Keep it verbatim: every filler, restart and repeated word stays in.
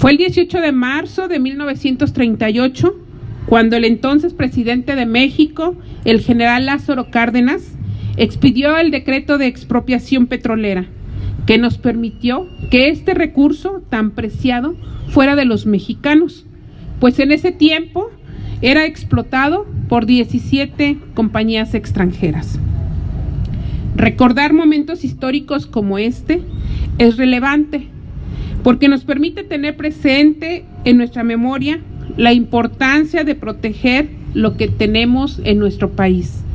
Fue el dieciocho de marzo de mil novecientos treinta y ocho cuando el entonces presidente de México, el general Lázaro Cárdenas, expidió el decreto de expropiación petrolera, que nos permitió que este recurso tan preciado fuera de los mexicanos, pues en ese tiempo era explotado por diecisiete compañías extranjeras. Recordar momentos históricos como este es relevante, porque nos permite tener presente en nuestra memoria la importancia de proteger lo que tenemos en nuestro país.